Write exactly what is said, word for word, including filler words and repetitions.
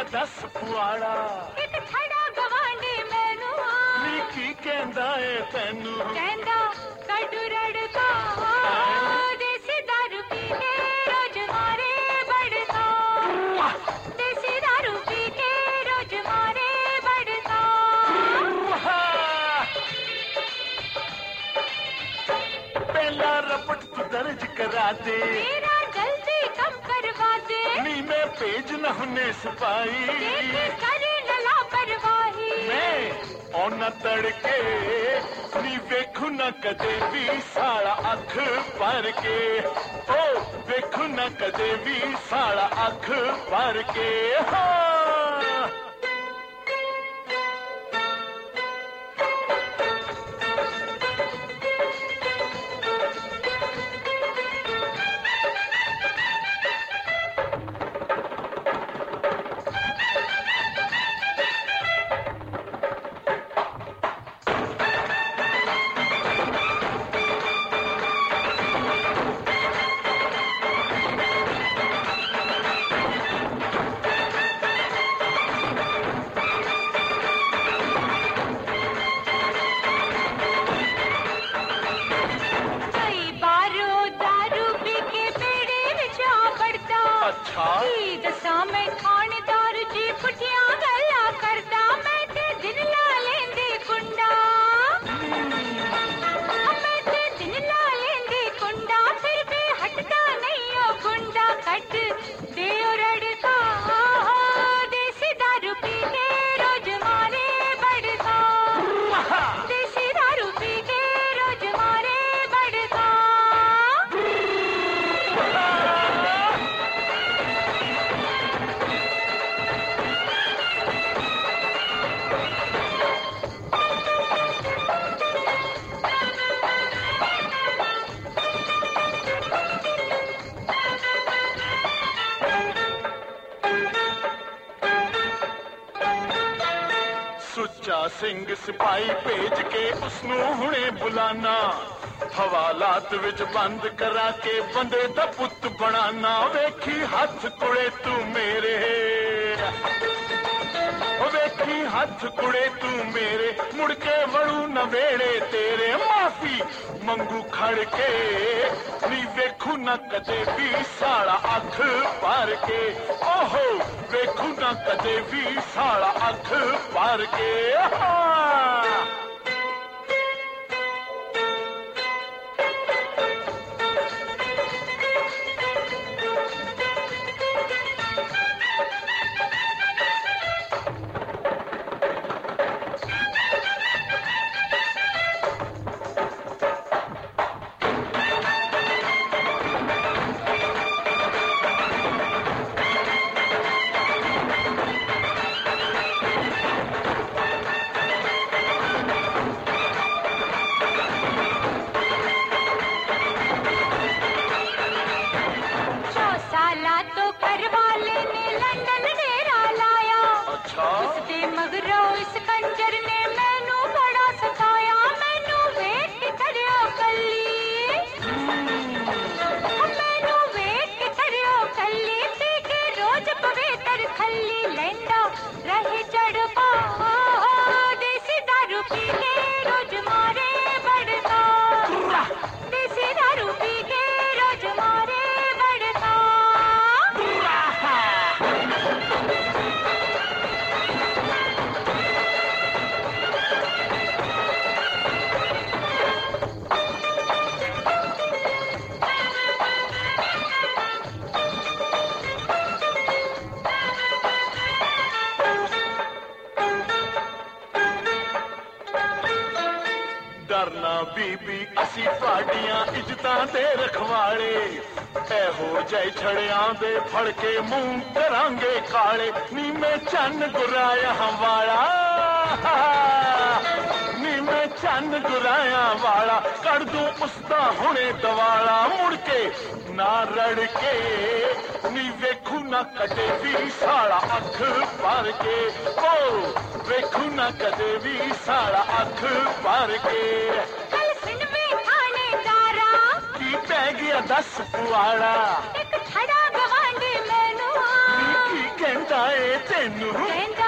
दस पुआड़ा एक खड़ा गवांडी मैनू नी की कहंदा ए तैनू कहंदा कड्डू रड़का देसी दारू पी के रोज मारे बड़का देसी दारू पी के रोज मारे बड़का पहला रपट तू दर्ज करा दे मेरा जल्दी कम करवा दे नी मैं पेज न होने सिपाही करे न लापरवाही मैं औना तड़के नी वेखू न कदे भी साड़ा अख भर के ओ वेखू न कदे भी साड़ा अख भर के हाँ दसा मैं थानेदार जी पुठिया गल्ला करदा मैं ते दिन ला लेंदी कुंडा मैं ते दिन ला लेंदी कुंडा फिर भी हटदा नहीं ओ गुंडा कट दे ओ रड़का देसी दारू पी के रोज मारे बड़का देसी दारू पी के रोज मारे बड़का सुच्चा सिंह सिपाही भेज के उसनू हुणे बुलाना हवालात विच बंद करा के बंदे दा पुत बनाना वेखी हथ कुड़े तू मेरे वेखी हथ कुड़े तू मेरे मुड़के वड़ू नवेड़े तेरे माफी मंगू खड़ के नी वेखू न कदे भी साड़ा अख भर के ओहो वेखू न कदे भी साड़ा अख भर के हाँ इस कंजर ने मैनू बड़ा सताया मैनू वेट करियो कल्ली मैनू वेट करियो कल्ली पी के रोज पवेतर खल्ली लेंदा रहे चढ़ पा देसी दारू पी के रोज मारे बड़का देसी दारू पी के रोज मारे बड़का डरना बीबी असी तुहाडियां इज्जतां दे रखवाले एहो जय छड़ियां दे फड़ के मुंह करांगे काले नी मैं चन्न गुराया वाला नी मैं चन्न गुराया वाला कर दूं उसदा हुणे दवाला मुड़ के ना रड़ के नी वेखू ना कदे भी साड़ा अख भर के ओ वेखू ना कदे भी साड़ा अख भर के कल सुन में थानेदारा की पै गया दस पुआड़ा एक खड़ा गवांडी मैनू की कहंदा ए तेनू कहंदा